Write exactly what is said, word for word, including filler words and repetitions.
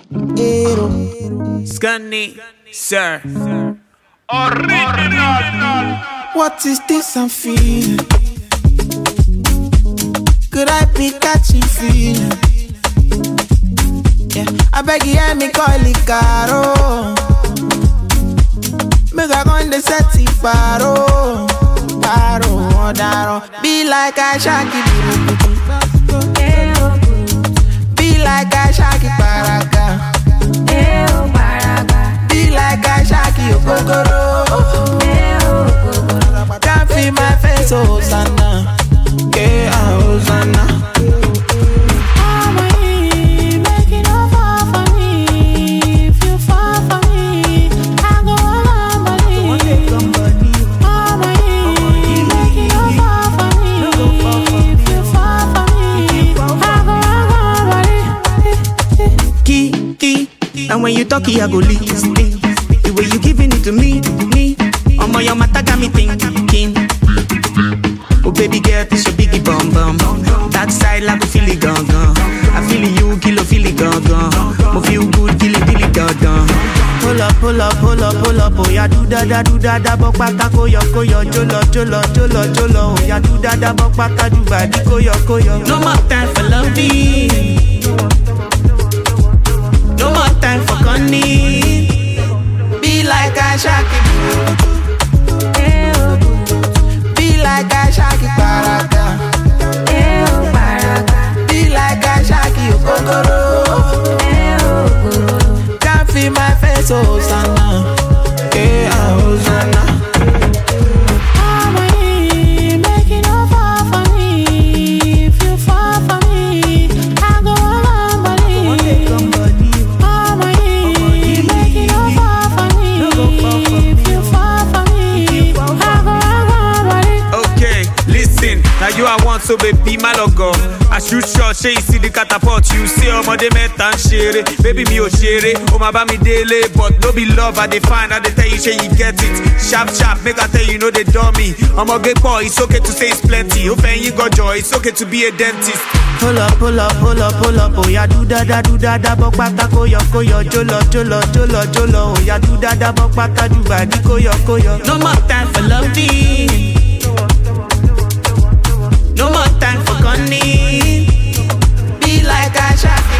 Scunny, sir. Original. What is this I'm feeling? Could I be catching feeling? Yeah, I beg you, hear me call it caro. Make I go in the set it paro, paro, daro. Be like a shaki, be like a shaki paraga. Be like a shaki okokoro. Can't feel my face, oh Sana. Yeah, oh Sana. And when you talk, I go listen. The way you giving it to me, me. Oh my, your mata got me thinking. Oh baby girl, this your biggie bum bum. That side like a feel it gone gone. I feel you, kill feel it gone gone. Mo feel good, kill it, feel it gone gone. Pull up, pull up, pull up, pull up. Oh yeah, do da da, do da da, bok bata koyo koyo. Jolo, jolo, jolo, jolo. Oh yeah, do da da, bok bata do badi koyo koyo. No more time for loving. No more time for gunning. Be like a shaki. Be like a shaki paraga. Be like a shaki okokoro. Can't feel my face, oh Sana. Yeah, oh Sana. Now you I want so baby my logo. I shoot shot, say you see the catapult. You say oh my de metan share. Baby me oh share. Oh my ba me daily, but no be love. I define, I dey tell you say you get it. Sharp sharp, make I tell you know they dummy. I'm a good boy, it's okay to say it's plenty. Open you got joy, it's okay to be a dentist. Pull up, pull up, pull up, pull up. Oh yeah, do da da, do da da, bok bata koyo koyo. Jolo, jolo, jolo, jolo. Oh yeah, do da da, bok bata do badi koyo koyo. No more time for loving. No more time for gunning. Be like a shaki.